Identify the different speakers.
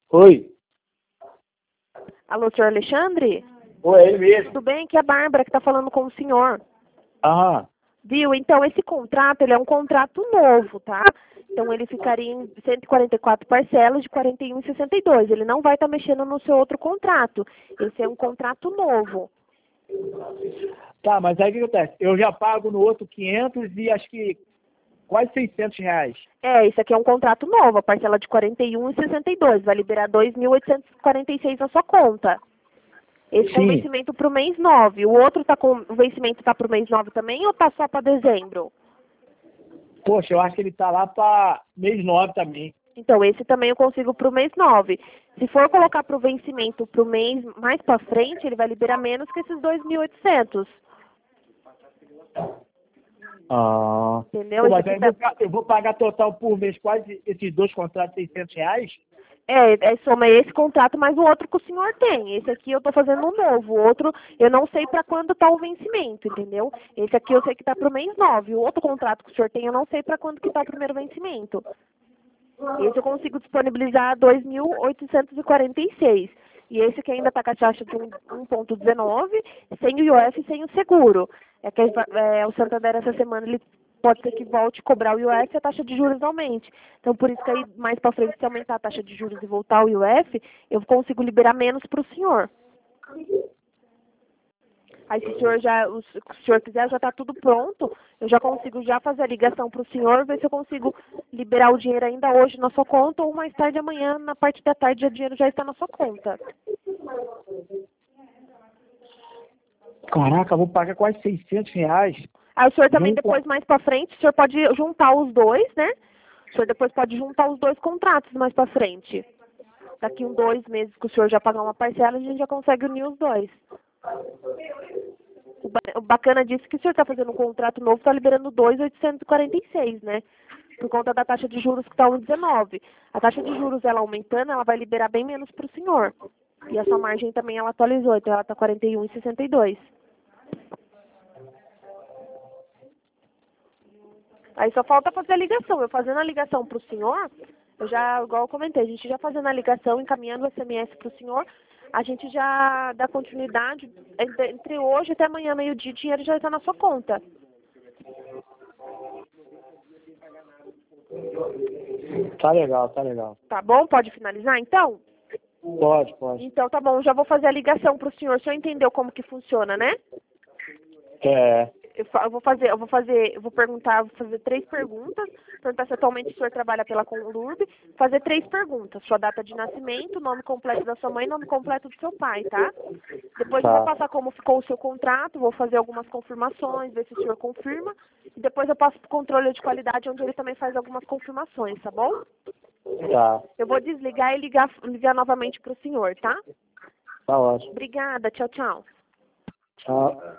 Speaker 1: Oi.
Speaker 2: Alô, senhor Alexandre?
Speaker 1: Oi, é ele mesmo.
Speaker 2: Tudo bem? Aqui é a Bárbara que está falando com o senhor.
Speaker 1: Aham.
Speaker 2: Viu? Então, esse contrato, ele é um contrato novo, tá? Então, ele ficaria em 144 parcelas de 41,62. Ele não vai estar mexendo no seu outro contrato. Esse é um contrato novo.
Speaker 1: Tá, mas aí o que acontece? Eu já pago no outro 500 e acho que quase 600 reais.
Speaker 2: Esse aqui é um contrato novo, a parcela de 41,62. Vai liberar 2.846 na sua conta. Esse com
Speaker 1: Sim.
Speaker 2: vencimento para o mês 9. O outro tá com o vencimento tá para o mês 9 também ou tá só para dezembro?
Speaker 1: Poxa, eu acho que ele tá lá para mês 9 também.
Speaker 2: Então, esse também eu consigo para o mês 9. Se for colocar para o vencimento para o mês mais para frente, ele vai liberar menos que esses 2.800.
Speaker 1: Ah.
Speaker 2: Entendeu?
Speaker 1: Pô,
Speaker 2: Esse
Speaker 1: mas
Speaker 2: aqui
Speaker 1: aí
Speaker 2: tá...
Speaker 1: eu vou pagar total por mês quase esses dois contratos 600 reais?
Speaker 2: soma esse contrato mais o outro que o senhor tem. Esse aqui eu tô fazendo um novo. O outro, eu não sei para quando tá o vencimento, entendeu? Esse aqui eu sei que tá para o mês 9. O outro contrato que o senhor tem, eu não sei para quando que tá o primeiro vencimento. Esse eu consigo disponibilizar 2.846. E esse que ainda está com a taxa de 1,19, sem o IOF e sem o seguro. É que o Santander essa semana ele pode ser que volte a cobrar o IOF e a taxa de juros aumente. Então por isso que aí mais para frente, se aumentar a taxa de juros e voltar o IOF, eu consigo liberar menos para o senhor. Aí se o senhor quiser, já está tudo pronto. Eu já consigo já fazer a ligação para o senhor, ver se eu consigo liberar o dinheiro ainda hoje na sua conta ou mais tarde amanhã, na parte da tarde, o dinheiro já está na sua conta.
Speaker 1: Caraca, eu vou pagar quase 600 reais.
Speaker 2: Aí o senhor também
Speaker 1: Junto.
Speaker 2: depois, mais para frente, o senhor pode juntar os dois, né? O senhor depois pode juntar os dois contratos mais para frente. Daqui 2 meses que o senhor já pagar uma parcela, a gente já consegue unir os dois. O bacana disso é que o senhor está fazendo um contrato novo, está liberando 2.846, né? Por conta da taxa de juros que está 1,19. A taxa de juros, ela aumentando, ela vai liberar bem menos para o senhor. E a sua margem também, ela atualizou, então ela está 41,62. Aí só falta fazer a ligação. Eu fazendo a ligação para o senhor, eu já, igual eu comentei, a gente já fazendo a ligação, encaminhando o SMS para o senhor, a gente já dá continuidade. Entre hoje até amanhã, meio-dia, o dinheiro já está na sua conta.
Speaker 1: Tá legal, tá legal.
Speaker 2: Tá bom? Pode finalizar, então?
Speaker 1: Pode, pode.
Speaker 2: Então tá bom, já vou fazer a ligação para o senhor. O senhor entendeu como que funciona, né?
Speaker 1: É.
Speaker 2: Eu vou perguntar, vou fazer 3 perguntas, perguntar se atualmente o senhor trabalha pela Conlurb, fazer 3 perguntas, sua data de nascimento, nome completo da sua mãe e nome completo do seu pai, tá? Depois eu vou
Speaker 1: Tá.
Speaker 2: passar como ficou o seu contrato, vou fazer algumas confirmações, ver se o senhor confirma, e depois eu passo para o controle de qualidade, onde ele também faz algumas confirmações, tá bom?
Speaker 1: Tá.
Speaker 2: Eu vou desligar e ligar novamente para o senhor, tá?
Speaker 1: Tá ótimo.
Speaker 2: Obrigada, tchau, tchau.
Speaker 1: Tchau.